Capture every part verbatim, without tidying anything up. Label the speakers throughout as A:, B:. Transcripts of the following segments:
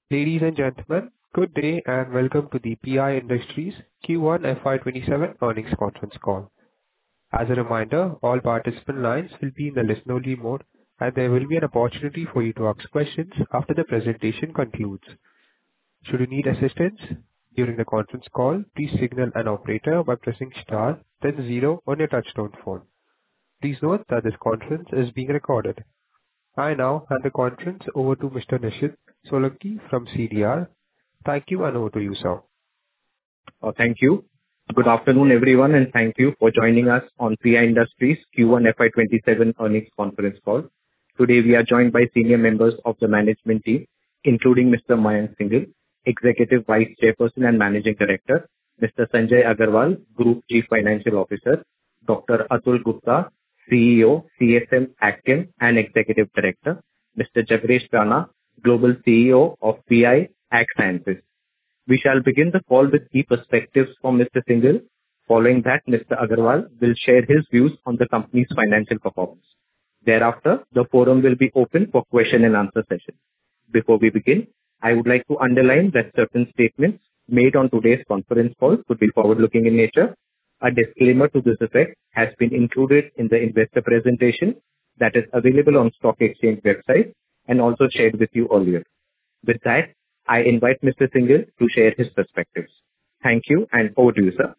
A: Ladies and gentlemen, good day and welcome to the P I Industries Q one F Y twenty-seven earnings conference call. As a reminder, all participant lines will be in the listen-only mode, and there will be an opportunity for you to ask questions after the presentation concludes. Should you need assistance during the conference call, please signal an operator by pressing star, then zero on your touchtone phone. Please note that this conference is being recorded. I now hand the conference over to Mister Nishit Solanki from C D R. Thank you, and over to you, sir.
B: Uh, Thank you. Good afternoon, everyone, and thank you for joining us on P I Industries Q one F Y twenty-seven earnings conference call. Today, we are joined by senior members of the management team, including Mister Mayank Singhal, Executive Vice Chairperson and Managing Director, Mister Sanjay Agarwal, Group Chief Financial Officer, Doctor Atul Gupta, C E O, C S M Agchem and Executive Director, Mister Jagresh Rana, Global C E O of P I Ag Sciences. We shall begin the call with key perspectives from Mister Singhal. Following that, Mister Agarwal will share his views on the company's financial performance. Thereafter, the forum will be open for question and answer session. Before we begin, I would like to underline that certain statements made on today's conference call could be forward-looking in nature. A disclaimer to this effect has been included in the investor presentation that is available on Stock Exchange website and also shared with you earlier. With that, I invite Mister Singhal to share his perspectives. Thank you, and over to you, sir.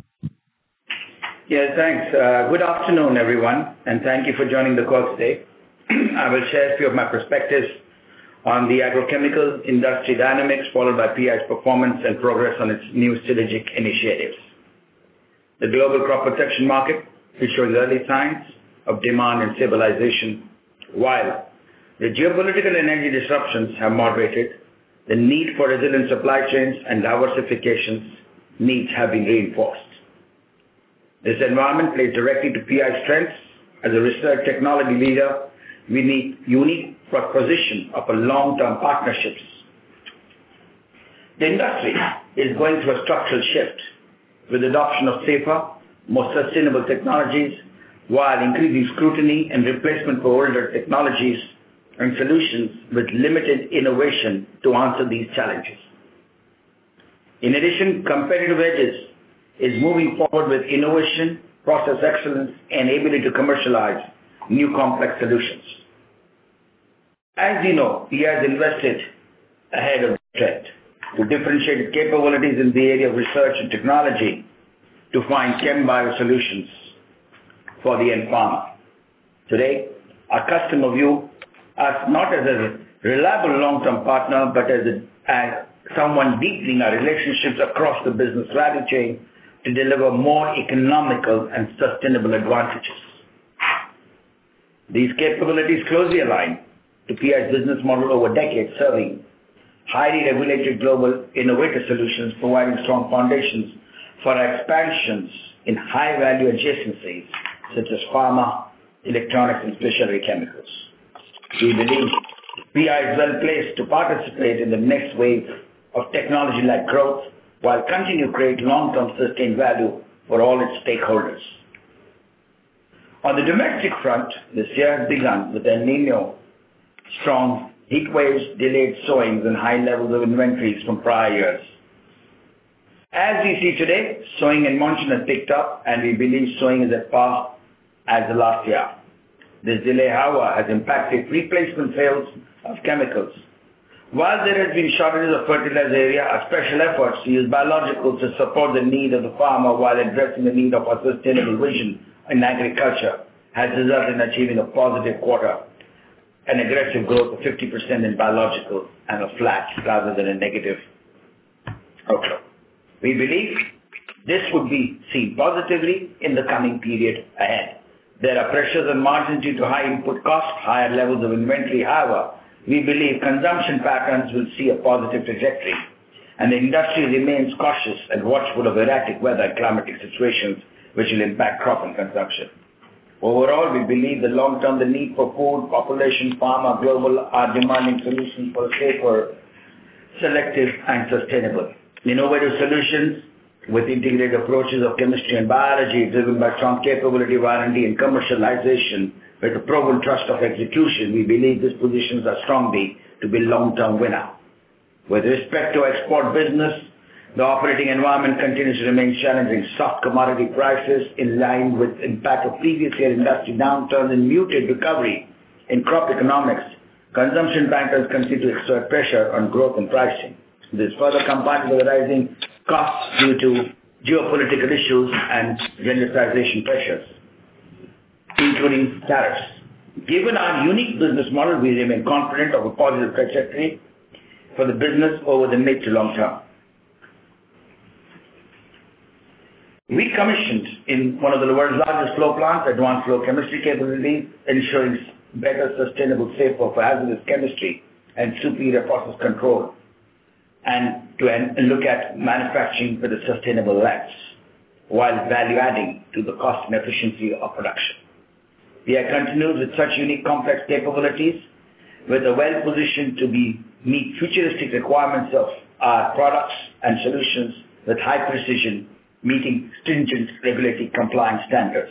C: Yes, thanks. Uh, good afternoon, everyone, and thank you for joining the call today. I will share a few of my perspectives on the agrochemical industry dynamics, followed by P I's performance and progress on its new strategic initiatives. The global crop protection market is showing early signs of demand and stabilization, while the geopolitical and energy disruptions have moderated. The need for resilient supply chains and diversifications needs have been reinforced. This environment plays directly to P I's strengths. As a research technology leader, we need unique position of a long-term partnerships. The industry is going through a structural shift with adoption of safer, more sustainable technologies, while increasing scrutiny and replacement for older technologies and solutions with limited innovation to answer these challenges. In addition, competitive edges is moving forward with innovation, process excellence, and ability to commercialize new complex solutions. As you know, P I has invested ahead of the trend to differentiate its capabilities in the area of research and technology to find chem-bio solutions for the end farmer. Today, our customer view us not as a reliable long-term partner, but as, a, as someone deepening our relationships across the business value chain to deliver more economical and sustainable advantages. These capabilities closely align to P I's business model over decades, serving highly regulated global innovative solutions, providing strong foundations for expansions in high-value adjacencies such as pharma, electronics, and specialty chemicals. We believe P I is well placed to participate in the next wave of technology-led growth while continuing to create long-term sustained value for all its stakeholders. On the domestic front, this year has begun with El Nino, strong heat waves, delayed sowings, and high levels of inventories from prior years. As we see today, sowing and monsoon has picked up, and we believe sowing is at par as the last year. This delay, however, has impacted replacement sales of chemicals. While there has been shortages of fertilizer area, our special efforts to use biologicals to support the need of the farmer while addressing the need of our sustainable vision in agriculture has resulted in achieving a positive quarter, an aggressive growth of fifty percent in biological and a flat rather than a negative outlook. We believe this would be seen positively in the coming period ahead. There are pressures on margins due to high input costs, higher levels of inventory. However, we believe consumption patterns will see a positive trajectory, and the industry remains cautious and watchful of erratic weather and climatic situations which will impact crop and consumption. Overall, we believe the long-term, the need for food, population, pharma, global are demanding solutions for safer, selective, and sustainable. Innovative solutions with integrated approaches of chemistry and biology driven by strong capability of R and D and commercialization with a proven trust of execution, we believe this positions us strongly to be long-term winner. With respect to export business, the operating environment continues to remain challenging. Soft commodity prices in line with impact of previous year industry downturn and muted recovery in crop economics. Consumption patterns continue to exert pressure on growth and pricing. This further combined with the rising costs due to geopolitical issues and generalization pressures, including tariffs. Given our unique business model, we remain confident of a positive trajectory for the business over the mid to long term. We commissioned in one of the world's largest flow plants advanced flow chemistry capabilities, ensuring better sustainable, safer for hazardous chemistry and superior process control, and to and look at manufacturing with a sustainable lens while value adding to the cost and efficiency of production. P I continues with such unique complex capabilities with a well positioned to be meet futuristic requirements of our products and solutions with high precision, meeting stringent regulatory compliance standards.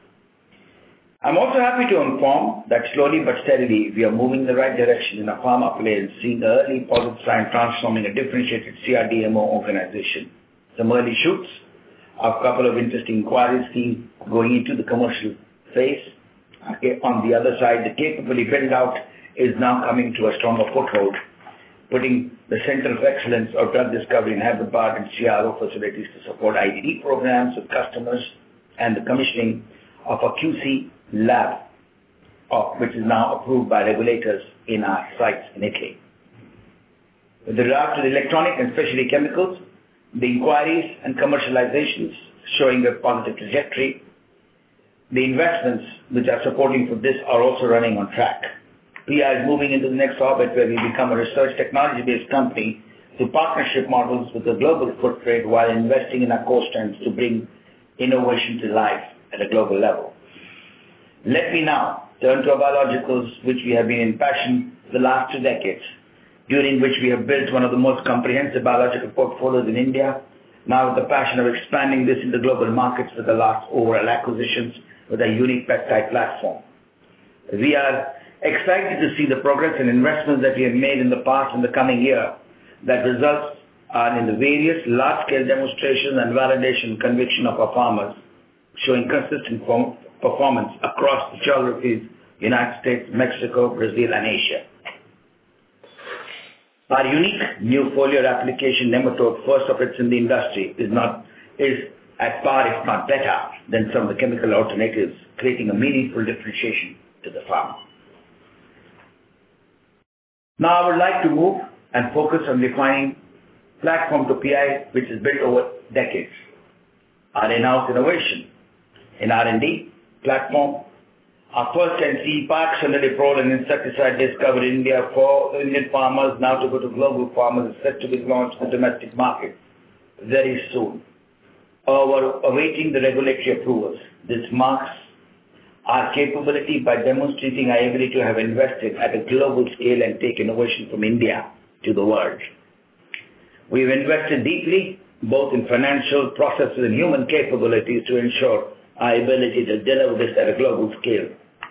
C: I'm also happy to inform that slowly but steadily we are moving in the right direction in a pharma play and seeing the early positive sign transforming a differentiated C R D M O organization. Some early shoots of a couple of interesting inquiries seen going into the commercial phase. Okay, on the other side, the capability build out is now coming to a stronger foothold, putting the Center of Excellence of Drug Discovery in Hyderabad and C R O facilities to support I D D programs with customers and the commissioning of a Q C lab, of, which is now approved by regulators in our sites in Italy. With regard to the electronic and specialty chemicals, the inquiries and commercializations showing a positive trajectory. The investments which are supporting for this are also running on track. P I is moving into the next orbit where we become a research technology-based company through partnership models with a global footprint while investing in our core strengths to bring innovation to life at a global level. Let me now turn to our biologicals, which we have been in passion for the last two decades, during which we have built one of the most comprehensive biological portfolios in India, now with the passion of expanding this into global markets with the last overall acquisitions with a unique peptide platform. We are excited to see the progress and investments that we have made in the past and the coming year that results are in the various large-scale demonstrations and validation conviction of our farmers, showing consistent form, performance across the geographies, United States, Mexico, Brazil, and Asia. Our unique new foliar application nematode, first of its in the industry, is not is at par, if not better, than some of the chemical alternatives, creating a meaningful differentiation to the farmer. Now I would like to move and focus on defining platform to P I, which is built over decades. Our in-house innovation in R and D platform. Our first N C E Park Sonaliprole and insecticide discovered in India for Indian farmers, now to go to global farmers, is set to be launched in the domestic market very soon. Our awaiting the regulatory approvals. This marks our capability by demonstrating our ability to have invested at a global scale and take innovation from India to the world. We've invested deeply, both in financial processes and human capabilities, to ensure our ability to deliver this at a global scale,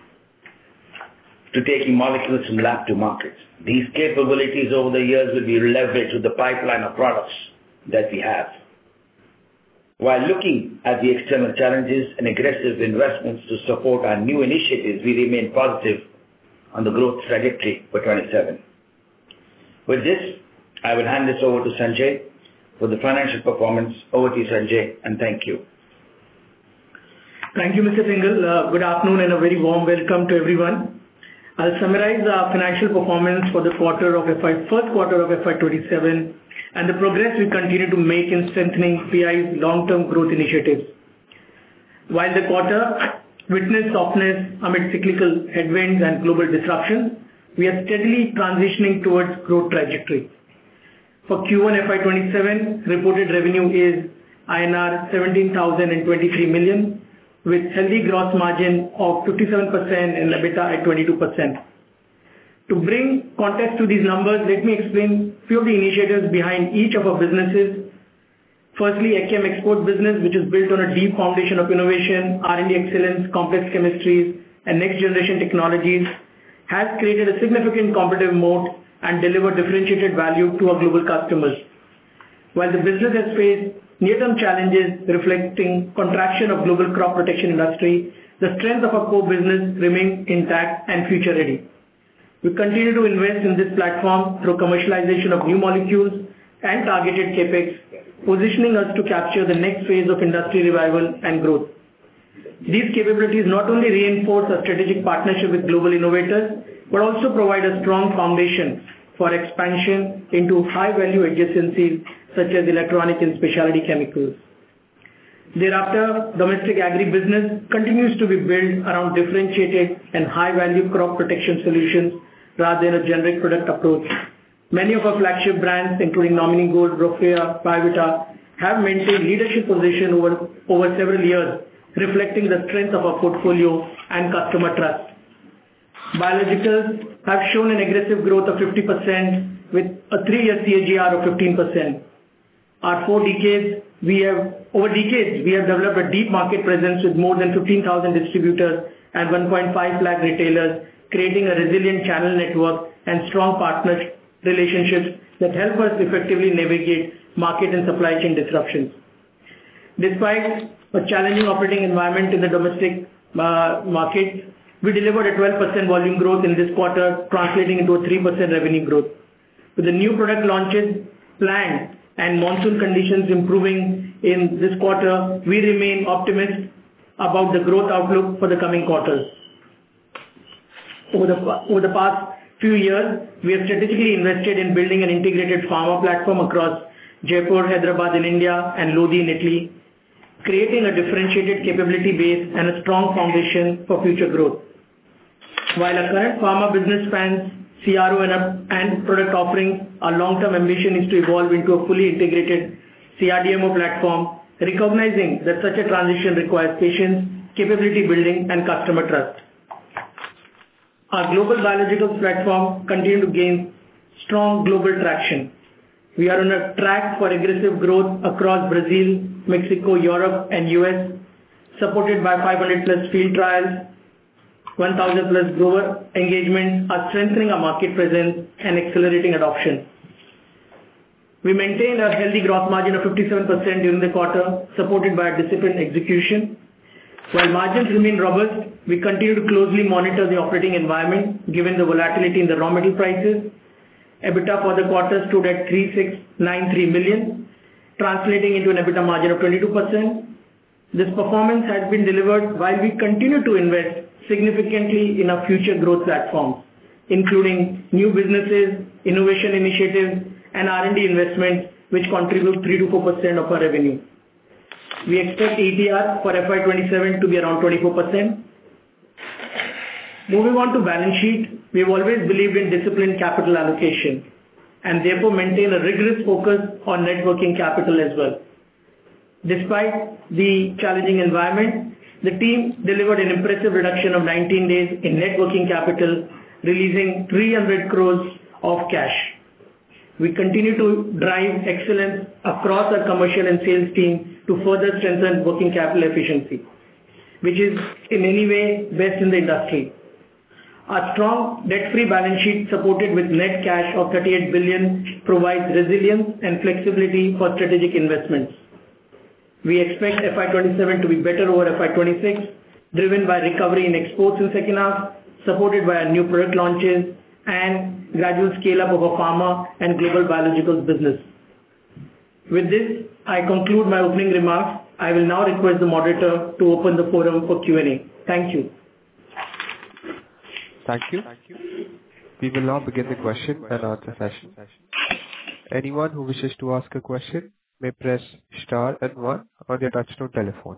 C: to taking molecules from lab to market. These capabilities over the years will be leveraged with the pipeline of products that we have. While looking at the external challenges and aggressive investments to support our new initiatives, we remain positive on the growth trajectory for twenty-seven. With this, I will hand this over to Sanjay for the financial performance. Over to you, Sanjay, and thank you.
D: Thank you, Mister Singhal. Uh, good afternoon and a very warm welcome to everyone. I'll summarize our financial performance for the quarter of F Y, first quarter of F Y twenty-seven and the progress we continue to make in strengthening P I's long-term growth initiatives. While the quarter witnessed softness amid cyclical headwinds and global disruptions, we are steadily transitioning towards growth trajectory. For Q one F Y twenty-seven, reported revenue is I N R seventeen thousand twenty-three million, with healthy gross margin of fifty-seven percent and EBITDA at twenty-two percent. To bring context to these numbers, let me explain a few of the initiatives behind each of our businesses. Firstly, A C M export business, which is built on a deep foundation of innovation, R and D excellence, complex chemistries, and next generation technologies, has created a significant competitive moat and deliver differentiated value to our global customers. While the business has faced near-term challenges reflecting contraction of global crop protection industry, the strength of our core business remains intact and future-ready. We continue to invest in this platform through commercialization of new molecules and targeted CapEx, positioning us to capture the next phase of industry revival and growth. These capabilities not only reinforce our strategic partnership with global innovators, but also provide a strong foundation for expansion into high-value adjacencies such as electronic and specialty chemicals. Thereafter, domestic agri-business continues to be built around differentiated and high-value crop protection solutions rather than a generic product approach. Many of our flagship brands, including Nominee Gold, Brofrea, Biovita, have maintained leadership position over, over several years, reflecting the strength of our portfolio and customer trust. Biologicals have shown an aggressive growth of fifty percent with a three-year C A G R of fifteen percent. Our four decades, we have, over decades, we have developed a deep market presence with more than fifteen thousand distributors and one point five lakh retailers, creating a resilient channel network and strong partner relationships that help us effectively navigate market and supply chain disruptions. Despite a challenging operating environment in the domestic uh, market, we delivered a twelve percent volume growth in this quarter, translating into a three percent revenue growth. With the new product launches planned and monsoon conditions improving in this quarter, we remain optimistic about the growth outlook for the coming quarters. Over the, over the past few years, we have strategically invested in building an integrated pharma platform across Jaipur, Hyderabad in India and Lodi in Italy, creating a differentiated capability base and a strong foundation for future growth. While our current pharma business spans C R O and, and product offerings, our long-term ambition is to evolve into a fully integrated C R D M O platform, recognizing that such a transition requires patience, capability building and customer trust. Our global biologicals platform continues to gain strong global traction. We are on a track for aggressive growth across Brazil, Mexico, Europe and U S, supported by five hundred plus field trials, one thousand plus grower engagements are strengthening our market presence and accelerating adoption. We maintained a healthy gross margin of fifty-seven percent during the quarter, supported by a disciplined execution. While margins remain robust, we continue to closely monitor the operating environment given the volatility in the raw material prices. EBITDA for the quarter stood at three thousand six hundred ninety-three million, translating into an EBITDA margin of twenty-two percent. This performance has been delivered while we continue to invest significantly in our future growth platforms, including new businesses, innovation initiatives, and R and D investments, which contribute three to four percent of our revenue. We expect E T R for F Y twenty-seven to be around twenty-four percent. Moving on to balance sheet, we have always believed in disciplined capital allocation and therefore maintain a rigorous focus on net working capital as well. Despite the challenging environment, the team delivered an impressive reduction of nineteen days in net working capital, releasing three hundred crores of cash. We continue to drive excellence across our commercial and sales team to further strengthen working capital efficiency, which is in any way best in the industry. Our strong debt-free balance sheet supported with net cash of thirty-eight billion provides resilience and flexibility for strategic investments. We expect F Y twenty-seven to be better over F Y twenty-six, driven by recovery in exports in second half, supported by our new product launches and gradual scale-up of our pharma and global biologicals business. With this, I conclude my opening remarks. I will now request the moderator to open the forum for Q and A. Thank you.
A: Thank you. We will now begin the question and answer session. Anyone who wishes to ask a question may press star and one on their touchtone telephone.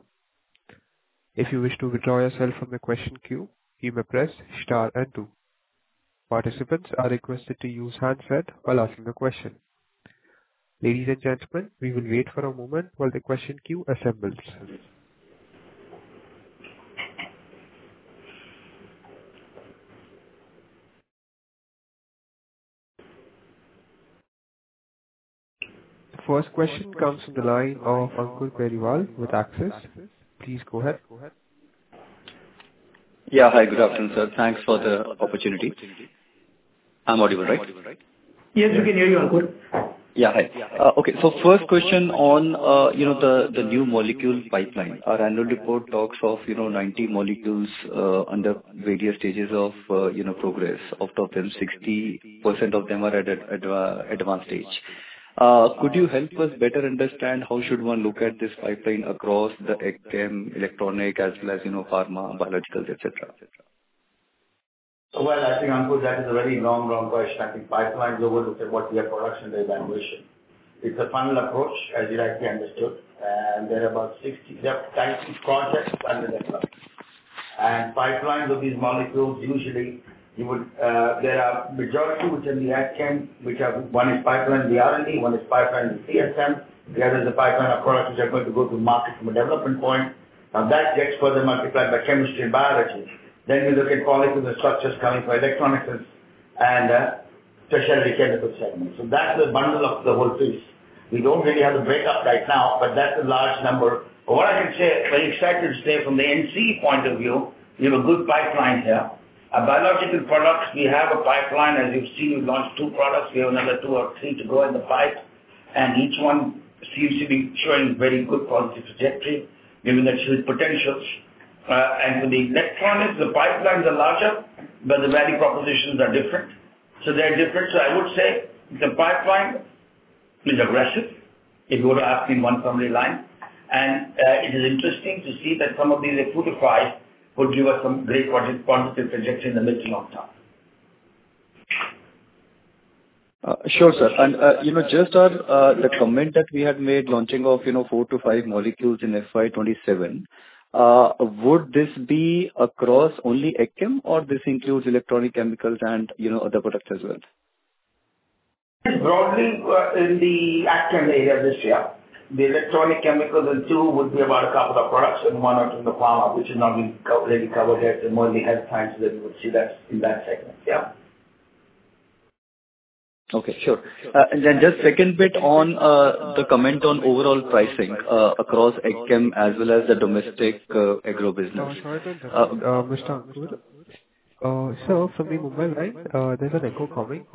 A: If you wish to withdraw yourself from the question queue, you may press star and two. Participants are requested to use handset while asking the question. Ladies and gentlemen, we will wait for a moment while the question queue assembles. First question comes from the line of Ankur Periwal with Axis. Please go ahead.
E: Yeah, hi, good afternoon, sir. Thanks for the opportunity. I'm audible, right?
D: Yes, we can hear you, Ankur.
E: Yeah. Hi. Uh, Okay. So first question on, uh, you know, the the new molecule pipeline. Our annual report talks of, you know, ninety molecules uh, under various stages of, uh, you know, progress. Out of them, sixty percent of them are at ad- adva- advanced stage. Uh, Could you help us better understand how should one look at this pipeline across the AgChem, electronic, as well as, you know, pharma, biologicals, et cetera?
C: Well, I think, Ankur, that is a very long, long question. I think pipelines overlook at what we have production and evaluation. It's a funnel approach, as you rightly understood, and there are about sixty, there are ninety projects under development. And pipelines of these molecules, usually, you would, uh, there are majority which are in the AgChem, which are, one is pipeline in the R and D, one is pipeline in the C S M, the other is a pipeline of products which are going to go to market from a development point. Now that gets further multiplied by chemistry and biology. Then we look at molecules and structures coming from electronics and uh, specialty chemical segment. So that's the bundle of the whole piece. We don't really have the breakup right now, but that's a large number. But what I can say, very excited to say from the N C E point of view, we have a good pipeline here. Our biological products, we have a pipeline. As you've seen, we've launched two products. We have another two or three to go in the pipe. And each one seems to be showing very good positive trajectory, given that huge potentials. Uh, and for the electronics, the pipelines are larger, but the value propositions are different. So they're different. So I would say the pipeline is aggressive, if you were to ask me in one summary line. And uh, it is interesting to see that some of these are two to five would give us some great positive trajectory in the mid to long term.
E: Uh, Sure, sir. And, uh, you know, just our, uh, the comment that we had made launching of, you know, four to five molecules in F Y twenty-seven, uh, would this be across only AgChem, or this includes electronic chemicals and, you know, other products as well?
C: Broadly, uh, in the AgChem area this year, the electronic chemicals and two would be about a couple of products and one or two in the pharma, which is not really co- really covered yet, and more in the health sciences that you would see that in that segment. Yeah.
E: Okay, sure. Uh, And then just second bit on uh, the comment on overall pricing uh, across AgChem as well as the domestic uh, agro business.
A: Uh, Sorry to interrupt,
E: Uh,
A: uh, Mister Ankur. Uh, Sir, from the Mumbai line, uh, there's an echo coming.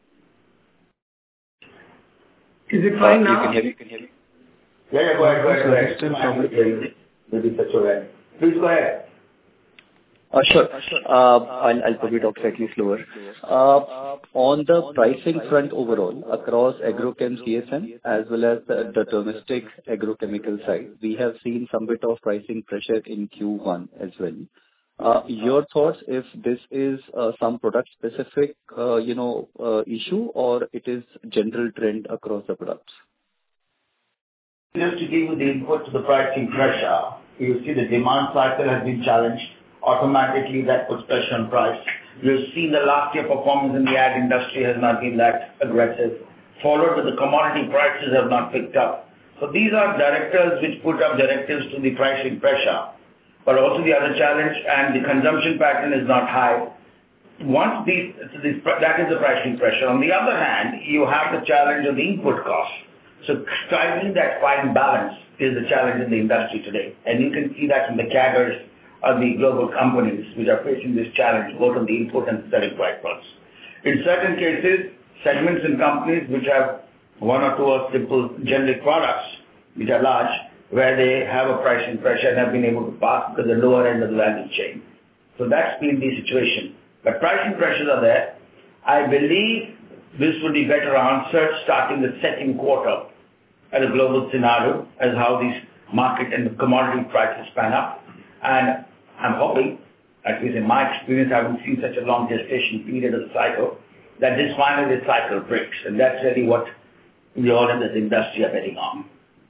D: Is it
E: uh,
D: fine
E: You
D: now?
E: can hear me? You can hear me?
C: Yeah, yeah, go ahead, go ahead, go
A: Sir,
C: ahead.
A: it's still
C: Fine,
A: coming.
C: yeah, maybe such a way. Please go ahead.
E: Uh, Sure. Uh, I'll I'll probably talk slightly slower. Uh, On the pricing front overall, across agrochem C S M as well as the the domestic agrochemical side, we have seen some bit of pricing pressure in Q one as well. Uh, Your thoughts if this is uh, some product specific, uh, you know, uh, issue, or it is general trend across the products?
C: Just to give you the input to the pricing pressure, you see the demand cycle has been challenged. Automatically, that puts pressure on price. You've seen the last year performance in the ag industry has not been that aggressive, followed with the commodity prices have not picked up. So these are directors which put up directives to the pricing pressure. But also the other challenge, and the consumption pattern is not high. Once these, so this, that is the pricing pressure. On the other hand, you have the challenge of the input cost. So striking that fine balance is the challenge in the industry today. And you can see that in the C A G Rs of the global companies which are facing this challenge, both on the input and selling price fronts. In certain cases, segments and companies which have one or two or simple generic products, which are large, where they have a pricing pressure and have been able to pass to the lower end of the value chain. So that's been the situation. But pricing pressures are there. I believe this will be better answered starting the second quarter at a global scenario as how these market and commodity prices pan up. And I'm hoping, at least in my experience, I haven't seen such a long gestation period of the cycle, that this finally this cycle breaks. And that's really what we all in this industry are betting on.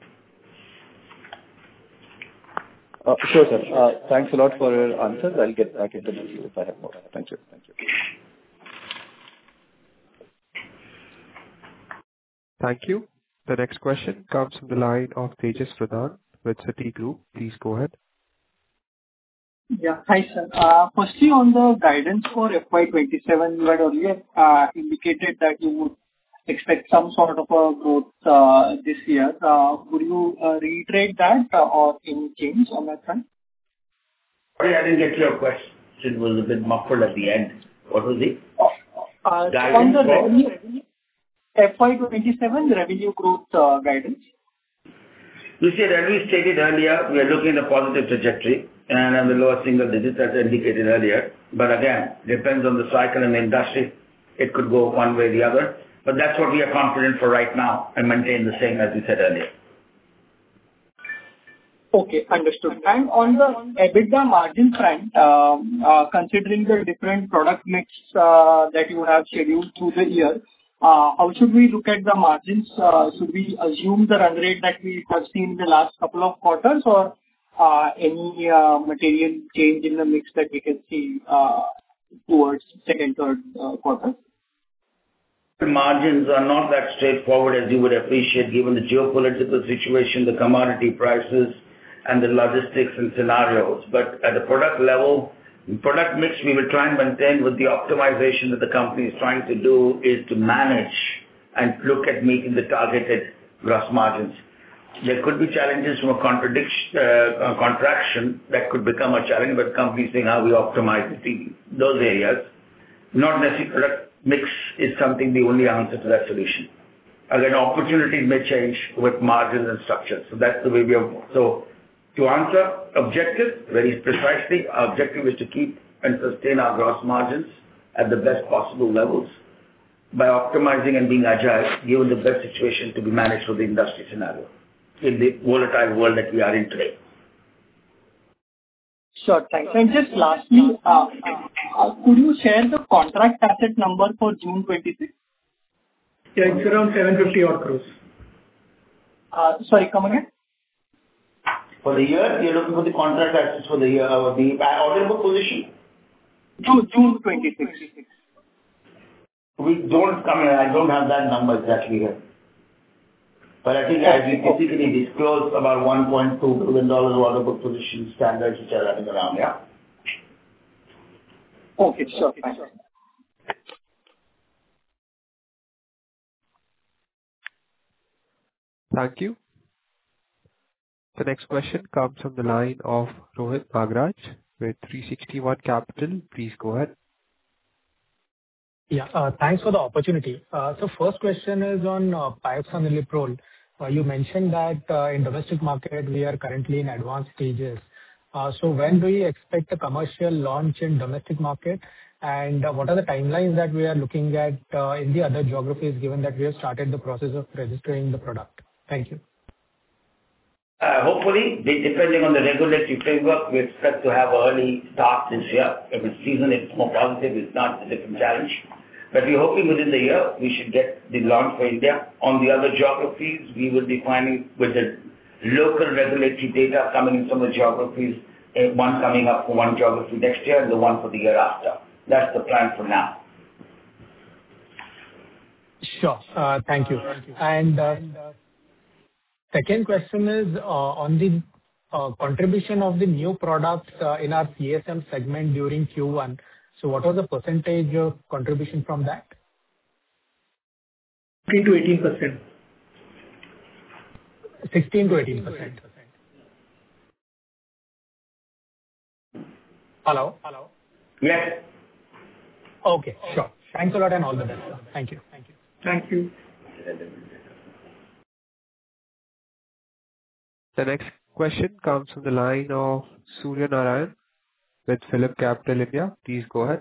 E: Uh, Sure, sir. Uh, Thanks a lot for your answers. I'll get back into the queue if I have more. Thank you. Thank you.
A: Thank you. The next question comes from the line of Tejas Pradhan with Citigroup. Please go ahead.
F: Yeah. Hi, sir. Uh, Firstly, on the guidance for F Y twenty-seven, you had earlier uh, indicated that you would expect some sort of a growth uh, this year. Uh, Would you uh, reiterate that uh, or any change on that front?
C: Sorry, I didn't get your question. It was a bit muffled at the end. What was it?
F: Uh, so On
C: Guidance
F: the
C: for?
F: revenue F Y twenty-seven revenue growth uh, guidance?
C: You see, as we stated earlier, we are looking at a positive trajectory and on the lower single digits as indicated earlier. But again, depends on the cycle and the industry. It could go one way or the other. But that's what we are confident for right now and maintain the same as we said earlier.
F: Okay, understood. And on the EBITDA margin front, um, uh, considering the different product mix uh, that you have scheduled through the year, uh, how should we look at the margins? Uh, Should we assume the run rate that we have seen in the last couple of quarters, or uh, any uh, material change in the mix that we can see uh, towards second, third uh, quarter?
C: Margins are not that straightforward as you would appreciate, given the geopolitical situation, the commodity prices, and the logistics and scenarios. But at the product level, product mix, we will try and maintain with the optimization that the company is trying to do is to manage and look at meeting the targeted gross margins. There could be challenges from a contradiction, uh, a contraction that could become a challenge, but the company is saying how we optimize the, those areas. Not necessarily product mix is something the only answer to that solution. Again, opportunities may change with margins and structures. So that's the way we are. So to answer objective, very precisely, our objective is to keep and sustain our gross margins at the best possible levels by optimizing and being agile, given the best situation to be managed for the industry scenario in the volatile world that we are in today.
F: Sure, thanks. And just lastly, uh, uh, could you share the contract asset number for June twenty-six?
D: Yeah, it's around seven hundred fifty odd crores.
F: Uh, sorry, come again?
C: For the year, you're looking for the contract assets for the year, uh, the order book position?
F: June, June twenty-six.
C: We don't come here, I don't have that number exactly here. But I think as we typically disclose about one point two billion dollars order book position standards which are running around, yeah?
F: Okay, sure. Fine.
A: Thank you. The next question comes from the line of Rohit Nagraj with three sixty-one Capital. Please go ahead.
G: Yeah, uh, thanks for the opportunity. Uh, So first question is on uh, Pyroxasulfone. Uh, You mentioned that uh, in domestic market, we are currently in advanced stages. Uh, So when do you expect a commercial launch in domestic market? And uh, what are the timelines that we are looking at uh, in the other geographies, given that we have started the process of registering the product? Thank you.
C: Uh, hopefully, de- depending on the regulatory framework, we expect to have an early start this year. If it's season, it's more positive. It's not a different challenge. But we're hoping within the year, we should get the launch for India. On the other geographies, we will be finding with the local regulatory data coming in some of the geographies, uh, one coming up for one geography next year and the one for the year after. That's the plan for now.
G: Sure. Uh, Thank you. And uh, second question is uh, on the uh, contribution of the new products uh, in our C S M segment during Q one. So what was the percentage of contribution from that?
D: sixteen to eighteen percent.
G: sixteen to eighteen percent. Hello? Hello.
C: Yes.
G: Okay, sure. Thanks a lot and all the best, sir. Thank you. Thank you.
D: Thank you.
A: The next question comes from the line of Surya Narayan with Phillip Capital India. Please go ahead.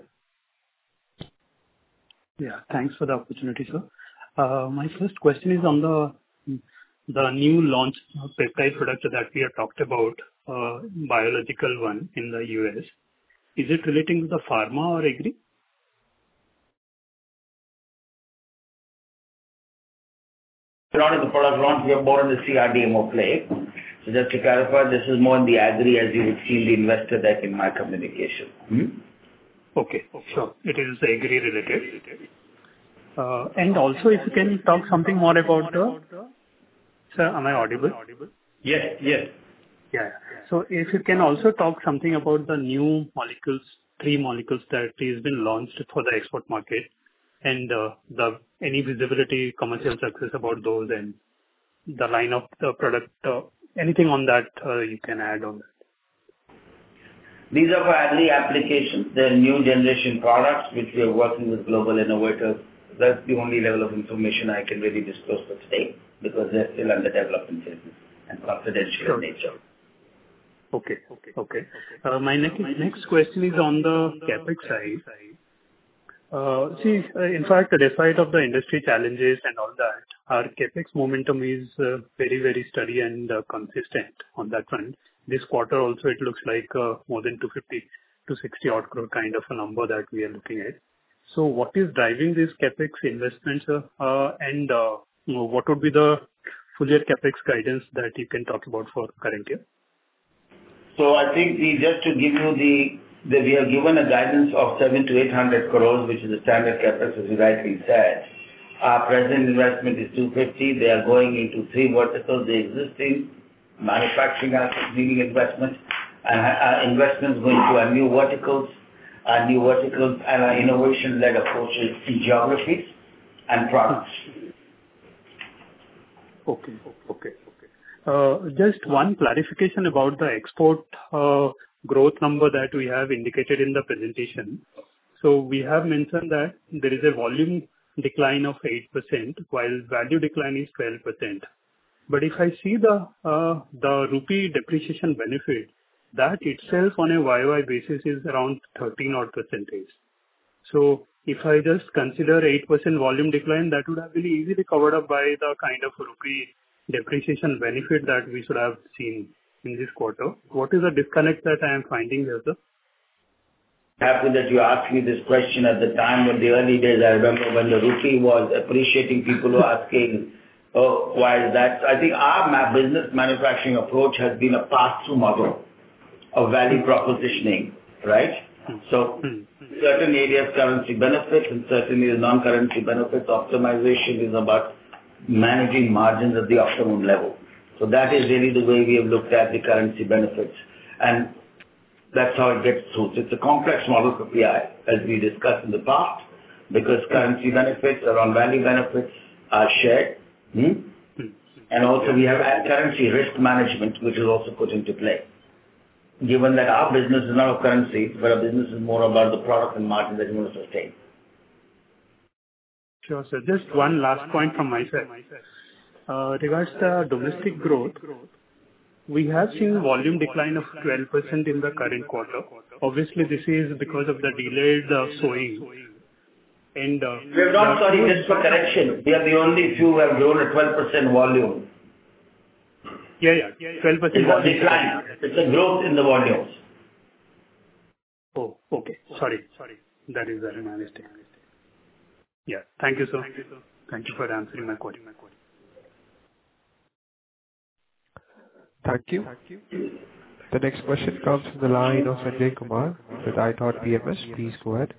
H: Yeah, thanks for the opportunity, sir. Uh, My first question is on the the new launch uh, peptide product that we have talked about, uh, biological one in the U S. Is it relating to the pharma or agri?
C: We're not in the product launch, we are more in the C R D M O play. So just to clarify, this is more in the agri as you would see in the investor deck in my communication. Hmm?
H: Okay, sure. It is agri related. Uh, and also if you can talk something more about the, sir, am I audible?
C: Yes, yes.
H: Yeah. So if you can also talk something about the new molecules, three molecules that has been launched for the export market and uh, the any visibility, commercial success about those and the line of the product, uh, anything on that uh, you can add on that.
C: These are for agri applications. They're new generation products which we are working with global innovators That's the only level of information I can really disclose for today because they're still under development phases and confidential
H: Sure.
C: in nature.
H: Okay. Okay. Uh, My next next question is on the CapEx side. Uh, See, uh, in fact, despite of the industry challenges and all that, our CapEx momentum is uh, very, very steady and uh, consistent on that front. This quarter also, it looks like uh, more than two fifty to sixty odd crore kind of a number that we are looking at. So what is driving this CapEx investments, uh, uh, and uh, you know, what would be the full year CapEx guidance that you can talk about for current year?
C: So I think the, just to give you the, the we are given a guidance of seven to eight hundred crores, which is the standard CapEx, as you rightly said. Our present investment is two fifty. They are going into three verticals: the existing manufacturing assets needing investment, and our investments going to our new verticals, our new verticals, and our innovation-led approaches in geographies and products.
H: Okay. Okay. Uh, Just one clarification about the export uh, growth number that we have indicated in the presentation. So we have mentioned that there is a volume decline of eight percent, while value decline is twelve percent. But if I see the uh, the rupee depreciation benefit, that itself on a Y O Y basis is around thirteen odd percentage. So if I just consider eight percent volume decline, that would have been easily covered up by the kind of rupee depreciation benefit that we should have seen in this quarter. What is the disconnect that I am finding here, sir?
C: Happy that you asked me this question at the time when the early days. I remember when the rupee was appreciating, people were asking, oh, why is that? I think our ma- business manufacturing approach has been a pass-through model of value propositioning, right? So certain areas currency benefits and certain areas non-currency benefits. Optimization is about managing margins at the optimum level. So that is really the way we have looked at the currency benefits. And that's how it gets through. So it's a complex model for P I, as we discussed in the past, because currency benefits around value benefits are shared. Hmm? And also we have currency risk management, which is also put into play. Given that our business is not of currency, but our business is more about the product and margin that you want to sustain.
H: Sure, sir. Just one last point from my side. Uh, Regards the domestic growth, we have seen volume decline of twelve percent in the current quarter. Obviously, this is because of the delayed uh, sowing. And uh,
C: We have not, sorry, just for correction, we are the only few who have grown at twelve percent volume.
H: Yeah, yeah, twelve percent
C: It's a
H: volume.
C: decline. It's a growth in the volumes.
H: Oh, okay. Sorry, sorry. That is uh, my mistake. Yeah. Thank you, sir. Thank you for answering my question.
A: Thank you. The next question comes from the line of Sanjay Kumar with iThought P M S. Please go ahead.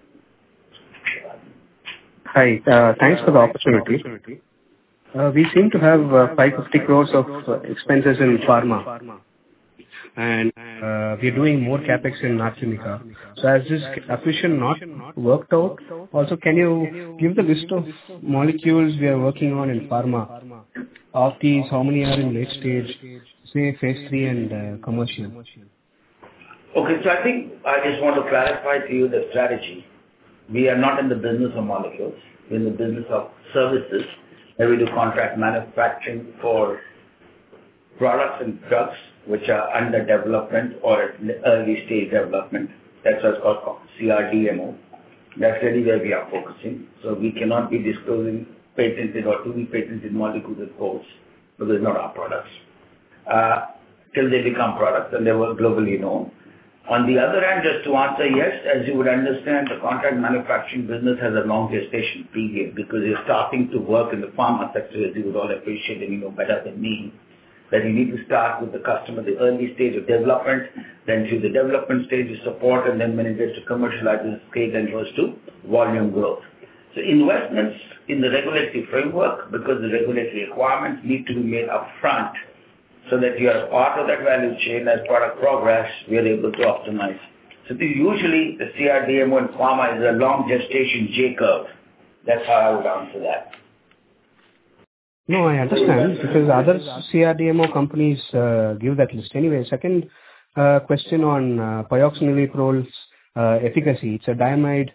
I: Hi. uh, Thanks for the opportunity. Uh, We seem to have uh, five hundred fifty crores of uh, expenses in pharma, and uh, we are doing more CapEx in North America. So has this acquisition not worked out? Also, can you give the list of molecules we are working on in pharma? Of these, how many are in late stage, say phase three and uh, commercial?
C: Okay, so I think I just want to clarify to you the strategy. We are not in the business of molecules. We're in the business of services, where we do contract manufacturing for products and drugs which are under development or at early stage development. That's what's called C R D M O. That's really where we are focusing. So we cannot be disclosing patented or to be patented molecules at course, because it's not our products. Uh, till they become products and they were globally known. On the other hand, just to answer, yes, as you would understand, the contract manufacturing business has a long gestation period because you're starting to work in the pharma sector, as you would all appreciate and you know better than me, that you need to start with the customer, the early stage of development, then through the development stage of support, and then when it gets to commercialization scale, then goes to volume growth. So investments in the regulatory framework, because the regulatory requirements need to be made upfront, so that you are a part of that value chain. As product progress, we are able to optimize. So the, usually the C R D M O in pharma is a long gestation J curve. That's how I would answer that.
I: No, I understand, because other C R D M O companies uh, give that list. Anyway, second uh, question on uh, pyroxasulfonol's uh, efficacy. It's a diamide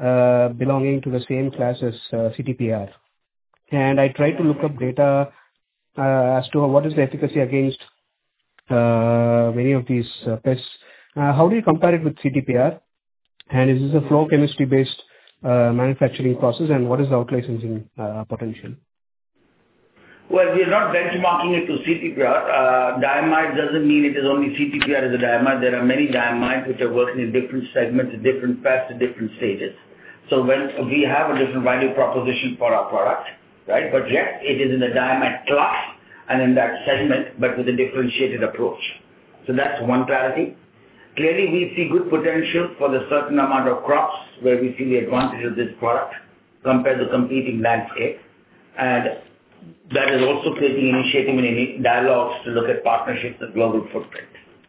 I: uh, belonging to the same class as uh, C T P R. And I tried to look up data uh, as to what is the efficacy against uh, many of these uh, pests. Uh, how do you compare it with C T P R? And is this a flow chemistry based uh, manufacturing process, and what is the out-licensing uh, potential?
C: Well, we are not benchmarking it to C T P R. Uh, diamide doesn't mean it is only C T P R as a diamide. There are many diamides which are working in different segments, at different pests, at different stages. So when we have a different value proposition for our product, right? But yes, it is in the diamide class and in that segment, but with a differentiated approach. So that's one clarity. Clearly, we see good potential for the certain amount of crops where we see the advantage of this product compared to competing landscape. And that is also creating initiative and dialogues to look at partnerships with global footprint.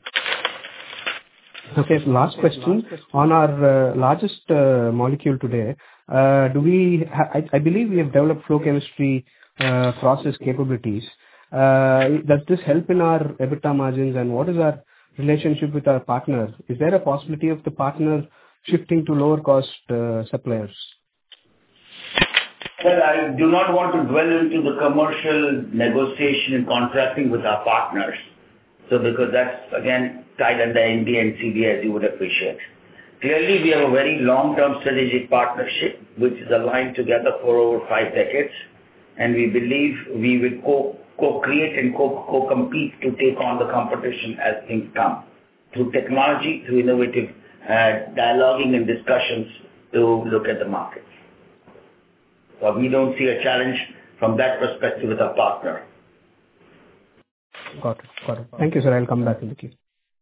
I: Okay, so last question. On our uh, largest uh, molecule today, uh, do we, ha- I, I believe we have developed flow chemistry uh, process capabilities. Uh, does this help in our EBITDA margins, and what is our relationship with our partner? Is there a possibility of the partner shifting to lower cost uh, suppliers?
C: Well, I do not want to dwell into the commercial negotiation and contracting with our partners. So because that's, again, tied under N D A and C D A, as you would appreciate. Clearly, we have a very long-term strategic partnership, which is aligned together for over five decades. And we believe we will co- co-create and co- co-compete to take on the competition as things come. Through technology, through innovative uh, dialoguing and discussions to look at the market. So we don't see a challenge from that perspective with our partner.
I: Got it. Got it. Thank you, sir. I'll come back in the queue.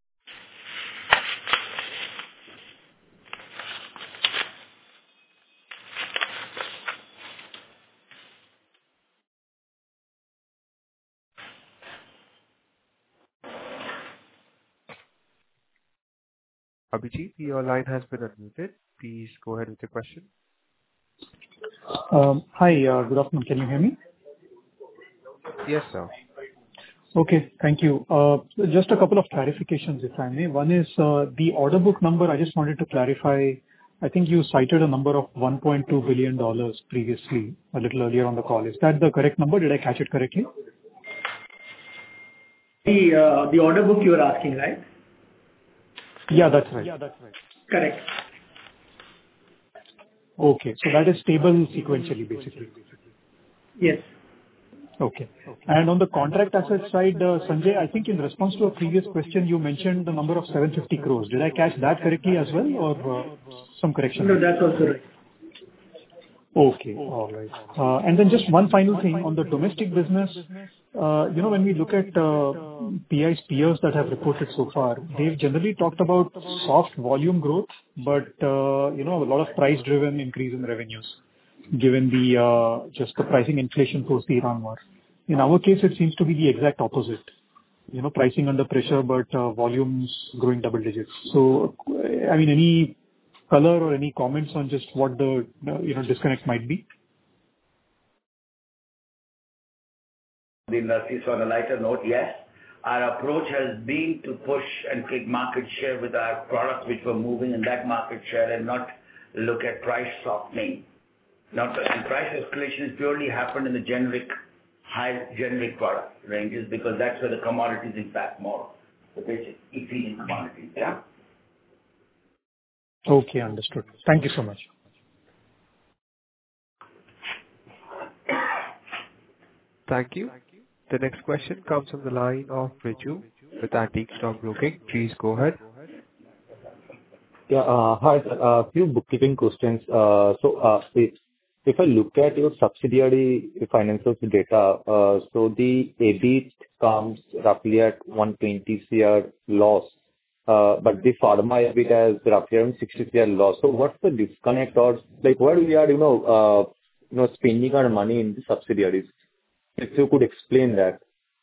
A: Abhijit, your line has been unmuted. Please go ahead with your question.
J: Um, Hi, uh, good afternoon. Can you hear me?
A: Yes, sir.
J: Okay, thank you. Uh, Just a couple of clarifications, if I may. One is uh, the order book number. I just wanted to clarify. I think you cited a number of one point two billion dollars previously, a little earlier on the call. Is that the correct number? Did I catch it correctly?
D: The uh, the order book you are asking, right?
J: Yeah, that's right.
D: Correct.
J: Okay. So that is stable sequentially, basically.
D: Yes.
J: Okay. And on the contract asset side, uh, Sanjay, I think in response to a previous question, you mentioned the number of seven hundred fifty crores. Did I catch that correctly as well, or uh, some correction?
D: No, that's also right.
J: Okay. All right. Uh, And then just one final thing on the domestic business. Uh, You know, when we look at uh, P I's peers that have reported so far, they've generally talked about soft volume growth, but uh, you know, a lot of price-driven increase in revenues, given the uh, just the pricing inflation post the Iran war. In our case, it seems to be the exact opposite. You know, pricing under pressure, but uh, volumes growing double digits. So, I mean, any color or any comments on just what the uh, you know disconnect might be?
C: The industry, so on a lighter note, yes, our approach has been to push and take market share with our products which were moving in that market share and not look at price softening. Not, and price escalation has purely happened in the generic, high generic product ranges because that's where the commodities impact more, the basic ingredient commodities, yeah?
J: Okay, understood. Thank you so much.
A: Thank you. The next question comes from the line of Riju with Antique Stock Broking. Please go ahead.
K: Yeah, uh, hi, sir. A few bookkeeping questions. Uh, So, uh, if if I look at your subsidiary financials data, uh, so the E B I T comes roughly at one hundred twenty crore loss, uh, but the pharma E B I T has roughly around sixty crore loss. So what's the disconnect, or like, why we are, you know, uh, you know, spending our money in the subsidiaries? If you could explain that.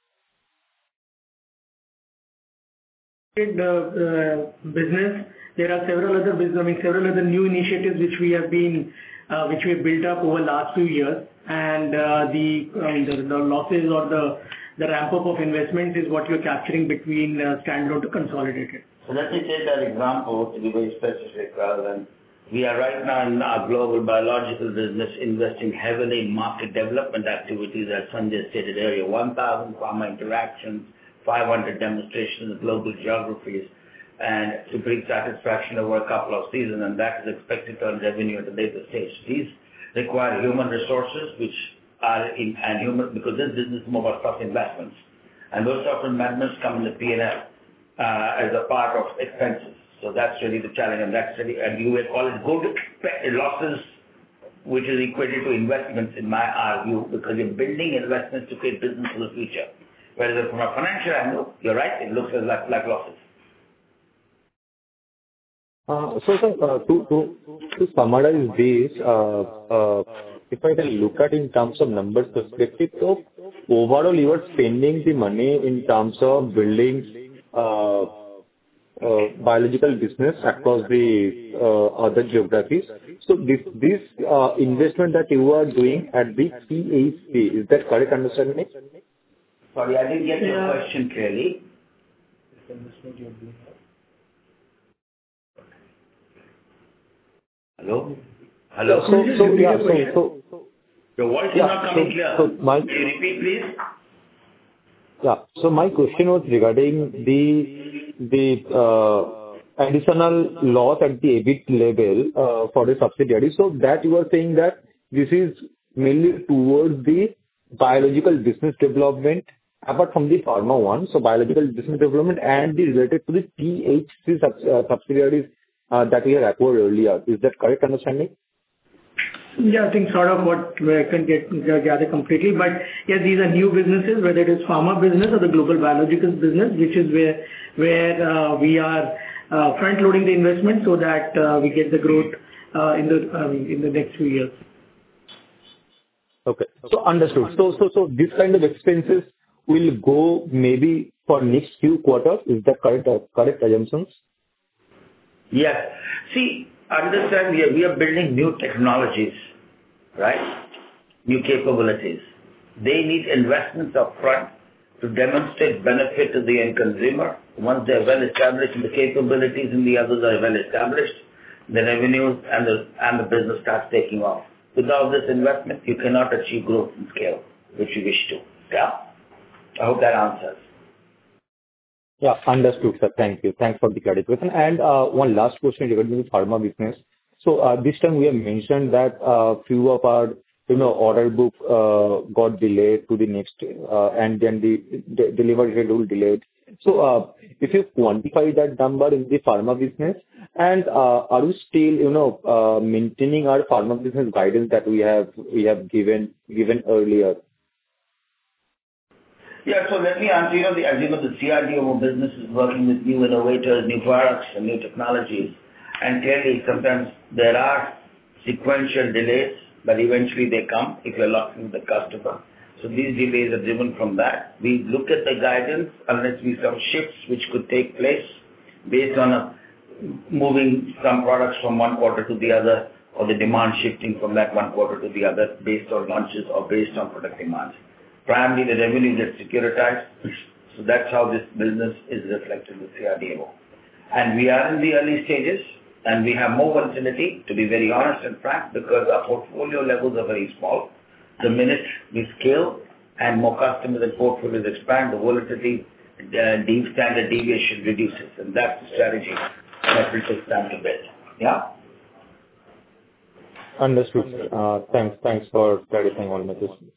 D: The uh, business, there are several other business, I mean, several other new initiatives which we have been, uh, which we have built up over last few years, and uh, the, I mean, the the losses or the the ramp up of investments is what you're capturing between uh, standalone to consolidated.
C: So let me take that example to be very specific rather than We are right now in our global biological business investing heavily in market development activities, as Sanjay stated earlier, one thousand pharma interactions, five hundred demonstrations in global geographies, and to bring satisfaction over a couple of seasons, and that is expected to earn revenue at a later stage. These require human resources, which are in, and human, because this business is more about stock investments. And those stock investments come in the P and L uh, as a part of expenses. So that's really the challenge, and that's really, and you will call it good losses, which is equated to investments in my our view, because you're building investments to create business for the future. Whereas from a financial angle, you're right, it looks like, like losses.
K: Uh, so, sir, uh, to, to, to summarize this, uh, uh, if I can look at in terms of numbers perspective, so overall you are spending the money in terms of building uh, uh, biological business across the uh, other geographies. So this this uh, investment that you are doing at the P H C, is that correct understanding?
C: Sorry, I didn't get your question clearly. Hello? Hello?
K: So, so, yeah, so, so,
C: your voice
K: yeah,
C: is not coming
K: so,
C: clear.
K: so my,
C: Can you repeat, please?
K: Yeah. So my question was regarding the the uh, additional loss at the EBIT level uh, for the subsidiary. So that you are saying that this is mainly towards the biological business development, apart from the pharma one, so biological business development and the related to the P H C sub- uh, subsidiaries uh, that we have acquired earlier. Is that correct understanding?
D: Yeah, I think sort of what I can get gather completely. But yes, these are new businesses, whether it is pharma business or the global biologicals business, which is where where uh, we are uh, front loading the investment so that uh, we get the growth uh, in the um, in the next few years.
K: Okay. So understood. So so so this kind of expenses will go maybe for next few quarters. Is that correct uh, correct assumptions?
C: Yes. See, understand we are, we are building new technologies, right? New capabilities. They need investments up front to demonstrate benefit to the end consumer. Once they are well established and the capabilities in the others are well established, the revenues and the, and the business starts taking off. Without this investment, you cannot achieve growth and scale, which you wish to. Yeah? I hope that answers.
K: Yeah, understood, sir. Thank you. Thanks for the clarification. And uh, one last question regarding the pharma business. So uh, this time we have mentioned that uh, few of our you know order book uh, got delayed to the next, uh, and then the, the delivery schedule delayed. So uh, if you quantify that number in the pharma business, and uh, are you still you know uh, maintaining our pharma business guidance that we have we have given given earlier?
C: Yeah, so let me answer, you know, the, as you know, the C R D M O business is working with new innovators, new products and new technologies. And clearly, sometimes there are sequential delays, but eventually they come if you're locking with the customer. So these delays are driven from that. We look at the guidance unless we some shifts which could take place based on a, moving some products from one quarter to the other, or the demand shifting from that one quarter to the other based on launches or based on product demands. Primarily, the revenue gets securitized, so that's how this business is reflected with C R D M O. And we are in the early stages, and we have more volatility, to be very honest and frank, because our portfolio levels are very small. The minute we scale and more customers and portfolios expand, the volatility, the deep standard deviation reduces, and that's the strategy that will take time to build. Yeah?
K: Understood. Uh, thanks. Thanks for clarifying all my questions.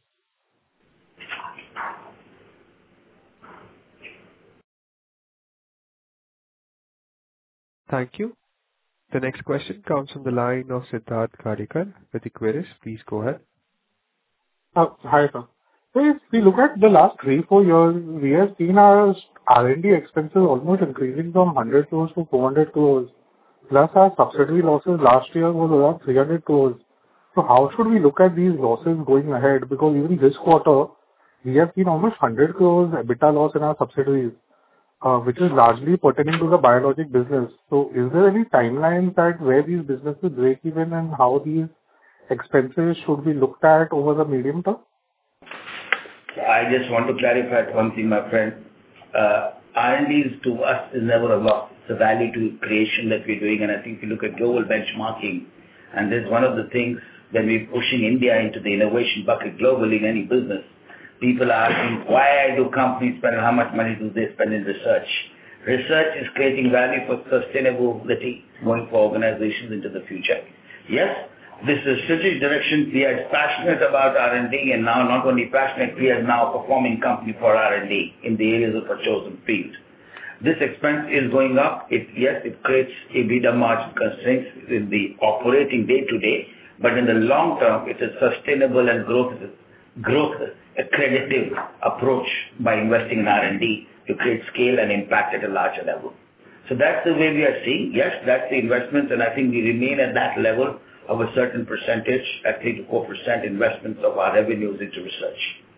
A: Thank you. The next question comes from the line of Siddharth Gadikar with Equirus. Please go ahead.
L: Uh, Hi, sir. So if we look at the last three, four years, we have seen our R and D expenses almost increasing from one hundred crores to four hundred crores. Plus our subsidiary losses last year was around three hundred crores. So how should we look at these losses going ahead? Because even this quarter, we have seen almost one hundred crores EBITDA loss in our subsidiaries, uh, which is largely pertaining to the biologic business. So is there any timeline that where these businesses break even and how these expenses should be looked at over the medium term?
C: I just want to clarify one thing, my friend. Uh, R and D is to us is never a loss. It's a value to creation that we're doing. And I think if you look at global benchmarking, and there's one of the things when we're pushing India into the innovation bucket globally in any business, people are asking, why do companies spend, how much money do they spend in research? Research is creating value for sustainability going for organizations into the future. Yes, this is strategic direction. P I is passionate about R and D, and now not only passionate, P I is now a performing company for R and D in the areas of our chosen field. This expense is going up. It, yes, it creates EBITDA margin constraints in the operating day-to-day, but in the long term, it's a sustainable and growth, growth accretive approach by investing in R and D to create scale and impact at a larger level. So that's the way we are seeing. Yes, that's the investments, and I think we remain at that level of a certain percentage, at three to four percent investments of our revenues into research.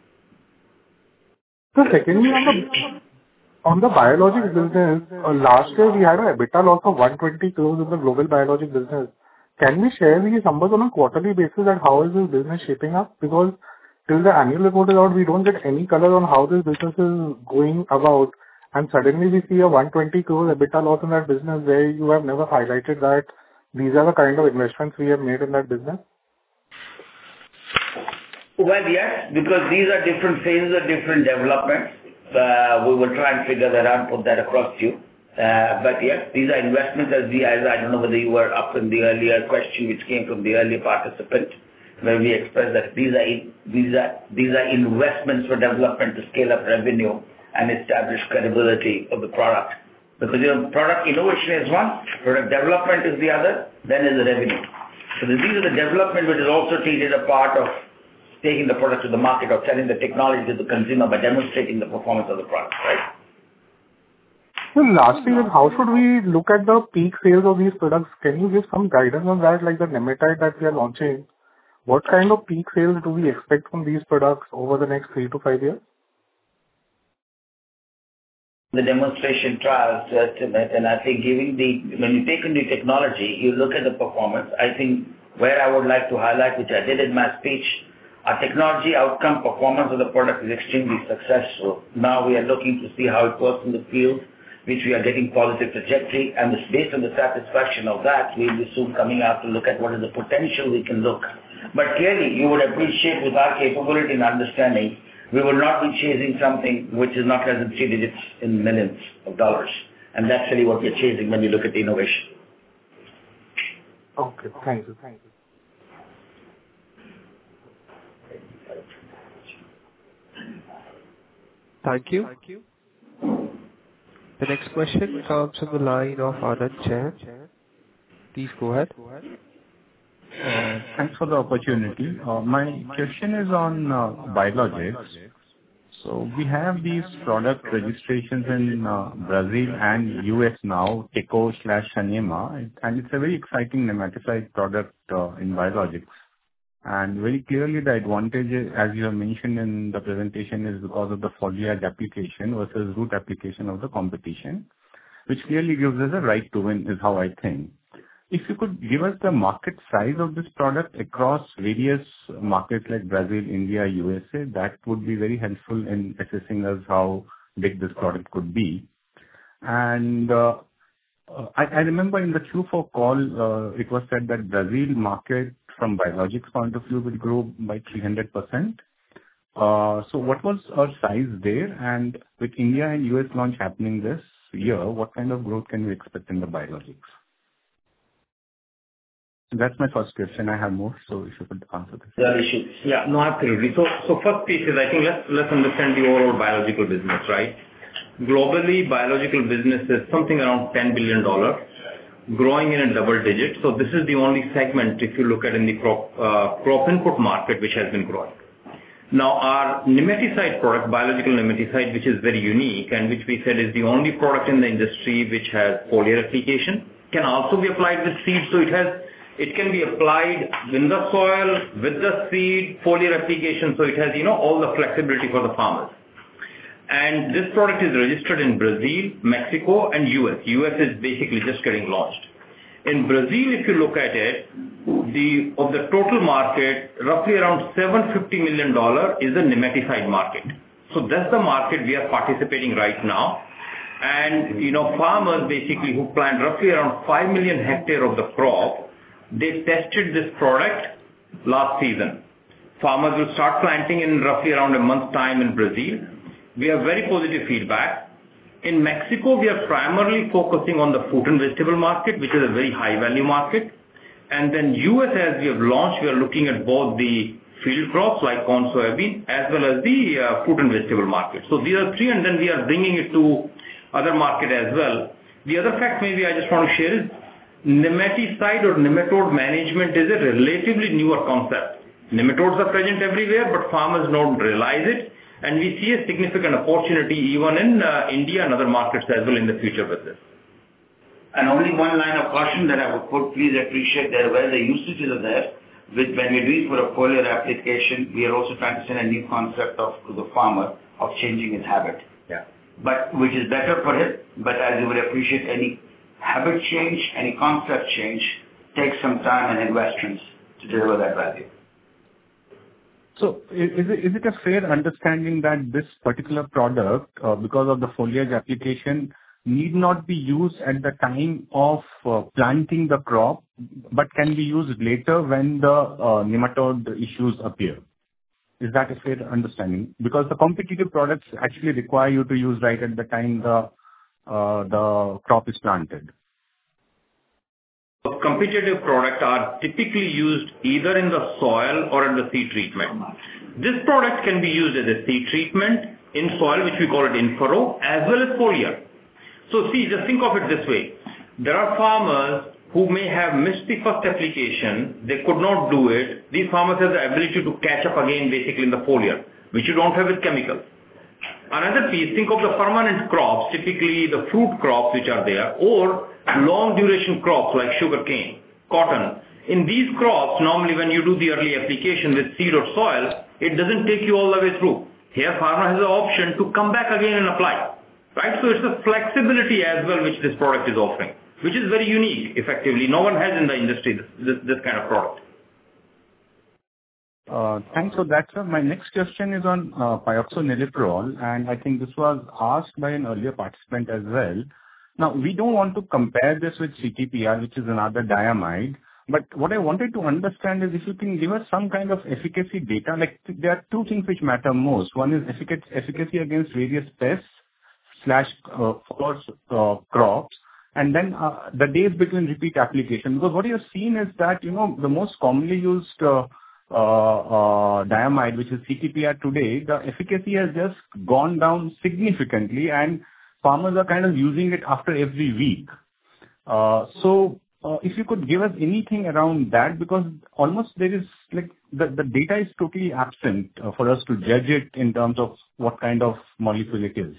L: So secondly, on the, on the biologics business, uh, last year we had an EBITDA loss of one hundred twenty crores in the global biologics business. Can we share these numbers on a quarterly basis and how is this business shaping up? Because till the annual report is out, we don't get any color on how this business is going about. And suddenly we see a one hundred twenty crores EBITDA loss in that business where you have never highlighted that these are the kind of investments we have made in that business.
C: Well, yes, because these are different phases of different developments. Uh, we will try and figure that out and put that across to you. Uh, but yes, these are investments as we, as I don't know whether you were up in the earlier question which came from the earlier participant, where we expressed that these are, these are, these are investments for development to scale up revenue and establish credibility of the product. Because you know, product innovation is one, product development is the other, then is the revenue. So these are the development which is also treated a part of taking the product to the market or selling the technology to the consumer by demonstrating the performance of the product, right?
L: So lastly, how should we look at the peak sales of these products? Can you give some guidance on that, like the Nematide that we are launching? What kind of peak sales do we expect from these products over the next three to five years?
C: The demonstration trials to estimate, and I think giving the, when you take a new technology, you look at the performance. I think where I would like to highlight, which I did in my speech, our technology outcome performance of the product is extremely successful. Now we are looking to see how it works in the field, which we are getting positive trajectory, and this, based on the satisfaction of that, we will be soon coming out to look at what is the potential we can look. But clearly, you would appreciate with our capability and understanding, we will not be chasing something which is not less than three digits in millions of dollars. And that's really what we're chasing when we look at the innovation.
L: Okay, thank you. Thank you.
A: Thank you. Thank you. The next question comes from the line of Anand Jain. Please go ahead.
M: Uh, Thanks for the opportunity. Uh, My question is on uh, biologics. So we have these product registrations in uh, Brazil and U S now, Teco/Saniema, and it's a very exciting nematicide product uh, in biologics. And very clearly the advantage, as you have mentioned in the presentation, is because of the foliage application versus root application of the competition, which clearly gives us a right to win, is how I think. If you could give us the market size of this product across various markets like Brazil, India, U S A, that would be very helpful in assessing us how big this product could be. And uh, I, I remember in the Q four call, uh, it was said that Brazil market from biologics point of view will grow by three hundred percent. Uh, so what was our size there? And with India and U S launch happening this year, what kind of growth can we expect in the biologics? That's my first question. I have more, so if you could answer this.
B: Yeah, yeah, no, absolutely. So, so first piece is, I think let's let's understand the overall biological business, right? Globally, biological business is something around ten billion dollars, growing in a double digit. So this is the only segment, if you look at in the crop uh, crop input market, which has been growing. Now, our nematicide product, biological nematicide, which is very unique and which we said is the only product in the industry which has foliar application, can also be applied with seed. So it has It can be applied in the soil, with the seed, foliar application, so it has, you know, all the flexibility for the farmers. And this product is registered in Brazil, Mexico, and U S. U S is basically just getting launched. In Brazil, if you look at it, the of the total market, roughly around seven hundred fifty million dollars is the nematicide market. So that's the market we are participating right now.
N: And, you know, farmers basically who plant roughly around five million hectare of the crop, they tested this product last season. Farmers will start planting in roughly around a month's time in Brazil. We have very positive feedback. In Mexico, we are primarily focusing on the fruit and vegetable market, which is a very high value market. And then U S, as we have launched, we are looking at both the field crops like corn, soybean, as well as the uh, fruit and vegetable market. So these are three, and then we are bringing it to other market as well. The other fact maybe I just want to share is nematicide or nematode management is a relatively newer concept. Nematodes are present everywhere, but farmers don't realize it. And we see a significant opportunity even in uh, India and other markets as well in the future with this.
C: And only one line of caution that I would put, please appreciate that where the usages are there, with when we're doing for a foliar application, we are also trying to send a new concept of to the farmer of changing his habit.
N: Yeah.
C: But which is better for him, but as you would appreciate, any habit change, any concept change takes some time and investments to deliver that value.
M: So is it, is it a fair understanding that this particular product, uh, because of the foliage application, need not be used at the time of uh, planting the crop, but can be used later when the uh, nematode issues appear? Is that a fair understanding? Because the competitive products actually require you to use right at the time the uh, the crop is planted.
N: Competitive products are typically used either in the soil or in the seed treatment. This product can be used as a seed treatment in soil, which we call it in-furrow, as well as foliar. So see, just think of it this way. There are farmers who may have missed the first application, they could not do it. These farmers have the ability to catch up again basically in the foliar, which you don't have with chemicals. Another piece, think of the permanent crops, typically the fruit crops which are there, or long duration crops like sugarcane, cotton. In these crops, normally when you do the early application with seed or soil, it doesn't take you all the way through. Here farmer has the option to come back again and apply. Right? So it's a flexibility as well which this product is offering, which is very unique effectively. No one has in the industry this, this, this kind of product.
M: Uh, thanks for that, sir. My next question is on uh, pyroxoniliprole, and I think this was asked by an earlier participant as well. Now, we don't want to compare this with C T P R, which is another diamide, but what I wanted to understand is if you can give us some kind of efficacy data. Like, there are two things which matter most. One is efficacy, efficacy against various pests slash uh, for uh, crops, and then uh, the days between repeat application. Because what you have seen is that, you know, the most commonly used uh, uh, uh, diamide, which is C T P R today, the efficacy has just gone down significantly, and farmers are kind of using it after every week. Uh, so uh, if you could give us anything around that, because almost there is like the, the data is totally absent uh, for us to judge it in terms of what kind of molecule it is.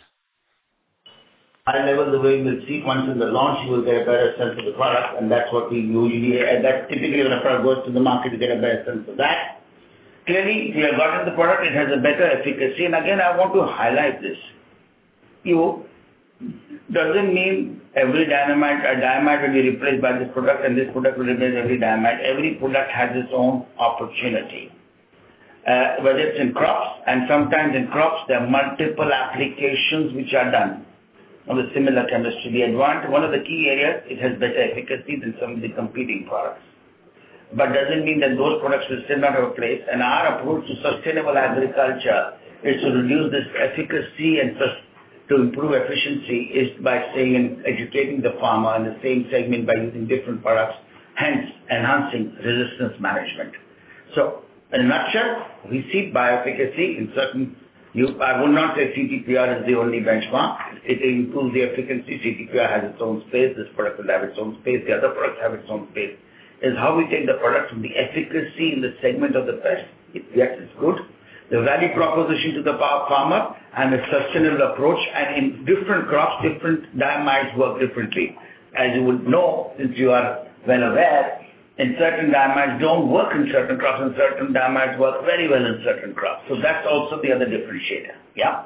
C: High level, the way we'll see once in the launch, you will get a better sense of the product, and that's what we usually, and that's typically when a product goes to the market, you get a better sense of that. Clearly, we have gotten the product, it has a better efficacy, and again, I want to highlight this. You doesn't mean every dynamite, a diamide will be replaced by this product, and this product will replace every diamide. Every product has its own opportunity. Uh, whether it's in crops, and sometimes in crops, there are multiple applications which are done of the similar chemistry. The advantage, one of the key areas, it has better efficacy than some of the competing products. But doesn't mean that those products will still not have a place. And our approach to sustainable agriculture is to reduce this efficacy and to improve efficiency is by staying and educating the farmer in the same segment by using different products, hence enhancing resistance management. So, in a nutshell, we see bioefficacy in certain You, I would not say C T P R is the only benchmark. It improves the efficacy. C T P R has its own space. This product will have its own space. The other products have its own space. Is how we take the product from the efficacy in the segment of the pest. It, yes, it's good. The value proposition to the farmer and a sustainable approach. And in different crops, different diamides work differently. As you would know, since you are well aware, in certain diamides don't work in certain crops, and certain diamides work very well in certain crops. So that's also the other differentiator. Yeah.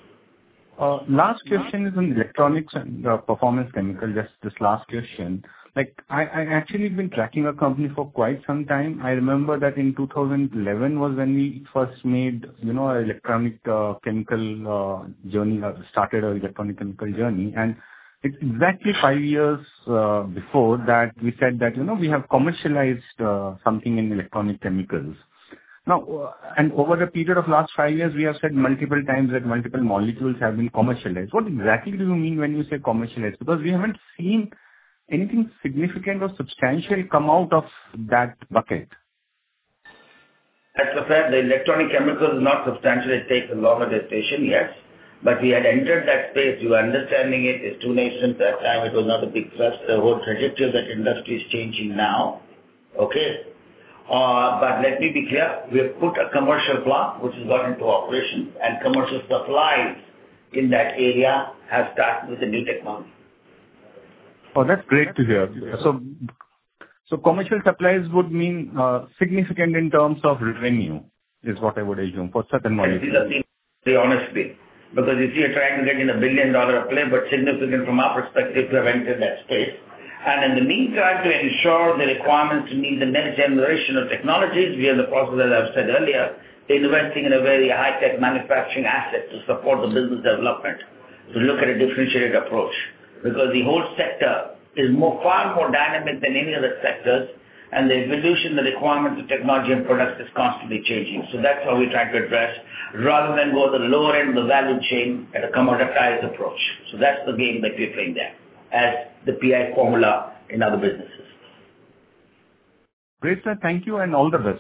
M: Uh, last question is on electronics and uh, performance chemical. Just this last question. like I, I actually been tracking a company for quite some time. I remember that in two thousand eleven was when we first made, you know, an electronic uh, chemical uh, journey, uh, started an electronic chemical journey. And it's exactly five years uh, before that we said that, you know, we have commercialized uh, something in electronic chemicals. Now, uh, and over the period of last five years, we have said multiple times that multiple molecules have been commercialized. What exactly do you mean when you say commercialized? Because we haven't seen anything significant or substantial come out of that bucket.
C: That's the fact. The electronic chemicals is not substantial. It takes a longer gestation, yes. But we had entered that space. You were understanding it. It's too nascent. That time it was not a big thrust. The whole trajectory of that industry is changing now. Okay. Uh, but let me be clear. We have put a commercial plant which has got into operation, and commercial supplies in that area have started with the new technology.
M: Oh, that's great to hear. So, so commercial supplies would mean uh, significant in terms of revenue, is what I would assume, for certain molecules.
C: These are things, honestly. Because if you're trying to get in a billion dollar play, but significant from our perspective to have entered that space. And in the meantime, to ensure the requirements to meet the next generation of technologies, we are in the process, as I've said earlier, investing in a very high-tech manufacturing asset to support the business development, to look at a differentiated approach. Because the whole sector is more, far more dynamic than any other sectors, and the evolution, the requirements of technology and products is constantly changing. So that's how we're trying to address, rather than go to the lower end of the value chain at a commoditized approach. So that's the game that we're playing there, as the P I formula in other businesses.
M: Great, sir. Thank you and all the best.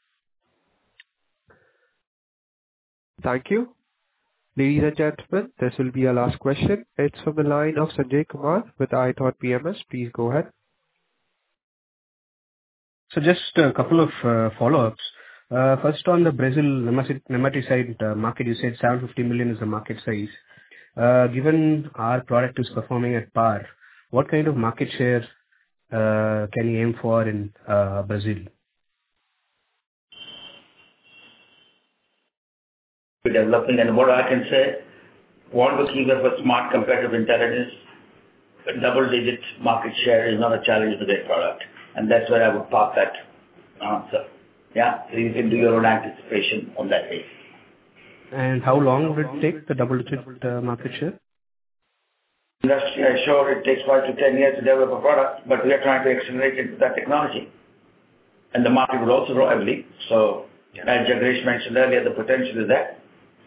A: Thank you. Ladies and gentlemen, this will be our last question. It's from the line of Sanjay Kumar with iThought P M S. Please go ahead.
I: So just a couple of uh, follow-ups. Uh, first, on the Brazil nematicide uh, market, you said seven hundred fifty million is the market size. Uh, given our product is performing at par, what kind of market share uh, can you aim for in uh, Brazil?
C: We're developing, and what I can say, want to keep up a smart competitive intelligence. A double-digit market share is not a challenge to their product. And that's where I would park that answer. Yeah, so you can do your own anticipation on that basis.
I: And how long would it take, the double-digit uh, market share?
C: Industry, I'm sure it takes five to ten years to develop a product, but we are trying to accelerate into that technology. And the market will also grow heavily. So, as Jagresh mentioned earlier, the potential is there.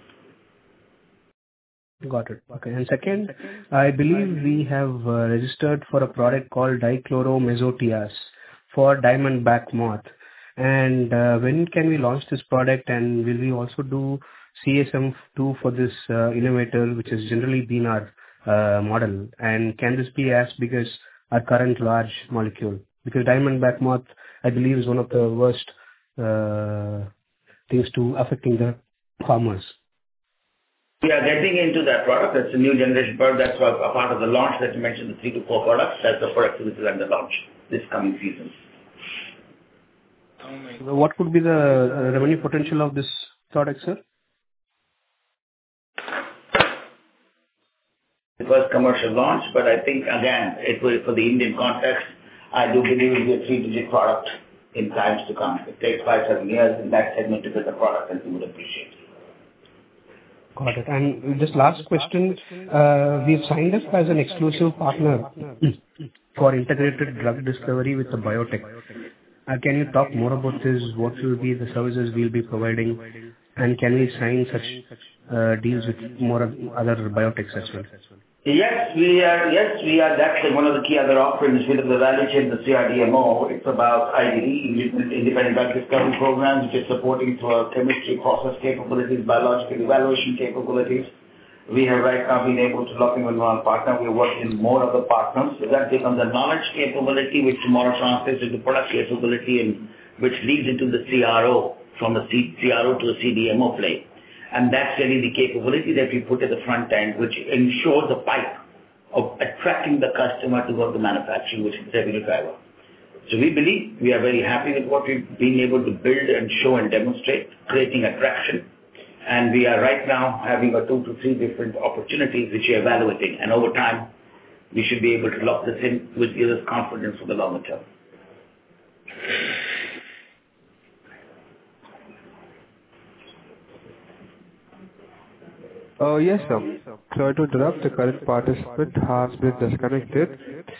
I: Got it. Okay. And second, I believe we have uh, registered for a product called dichloromesotias for diamondback moth. And uh, when can we launch this product, and will we also do C S M two for this uh, innovator, which has generally been our uh, model? And can this be as big as our current large molecule? Because diamondback moth, I believe, is one of the worst uh, things to affecting the farmers.
C: We are getting into that product. That's a new generation product. That's a part of the launch that you mentioned, the three to four products. That's the product which is under launch this coming season.
I: What could be the revenue potential of this product, sir?
C: The first commercial launch, but I think, again, it will, for the Indian context, I do believe it will be a three-digit product in times to come. It takes five, seven years in that segment to build a product, and people would appreciate it.
I: Got it. And just last question, uh, we've signed up as an exclusive partner for integrated drug discovery with the biotech. Uh, can you talk more about this? What will be the services we'll be providing? And can we sign such uh, deals with more other biotechs as well?
C: Yes, we are. Yes, we are. That's one of the key other offerings within the value chain, the C R D M O. It's about I D D, Independent Drug Discovery Programs, which is supporting through our chemistry process capabilities, biological evaluation capabilities. We have right now been able to lock in with one partner. We're working with more other partners. So that becomes a knowledge capability, which tomorrow translates into product capability, and which leads into the C R O, from the C R O to the C D M O play. And that's really the capability that we put at the front end, which ensures the pipe of attracting the customer to go to manufacturing, which is the revenue driver. So we believe we are very happy with what we've been able to build and show and demonstrate, creating attraction. And we are right now having a two to three different opportunities which we are evaluating. And over time, we should be able to lock this in, which gives us confidence for the longer term.
A: Uh, yes, sir. Sorry to interrupt. The current participant has been disconnected.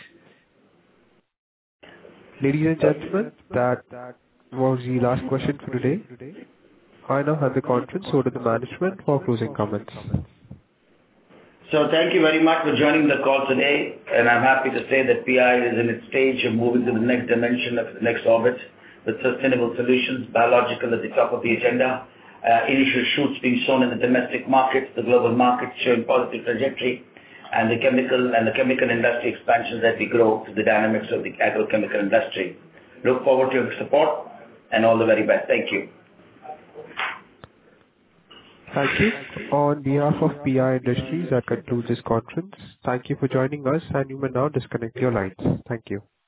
A: Ladies and gentlemen, that was the last question for today. I now hand the conference over to the management for closing comments.
C: So thank you very much for joining the call today, and I'm happy to say that P I is in its stage of moving to the next dimension of the next orbit with sustainable solutions, biological at the top of the agenda, uh, initial shoots being shown in the domestic markets, the global markets showing positive trajectory, and the chemical and the chemical industry expansions that we grow to the dynamics of the agrochemical industry. Look forward to your support and all the very best. Thank you.
A: Thank you. On behalf of P I Industries, that concludes this conference. Thank you for joining us, and you may now disconnect your lines. Thank you.